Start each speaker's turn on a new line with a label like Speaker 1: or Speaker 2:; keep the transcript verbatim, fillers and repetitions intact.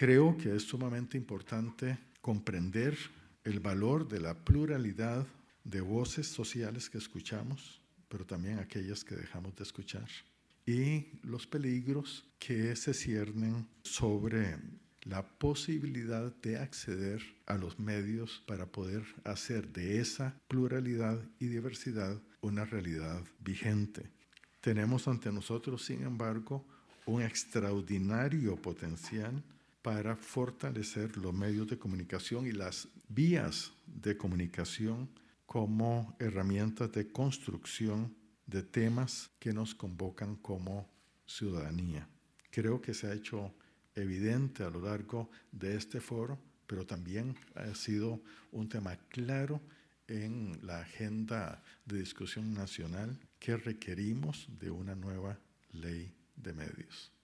Speaker 1: Creo que es sumamente importante comprender el valor de la pluralidad de voces sociales que escuchamos, pero también aquellas que dejamos de escuchar, y los peligros que se ciernen sobre la posibilidad de acceder a los medios para poder hacer de esa pluralidad y diversidad una realidad vigente. Tenemos ante nosotros, sin embargo, un extraordinario potencial para fortalecer los medios de comunicación y las vías de comunicación como herramientas de construcción de temas que nos convocan como ciudadanía. Creo que se ha hecho evidente a lo largo de este foro, pero también ha sido un tema claro en la agenda de discusión nacional que requerimos de una nueva ley de medios.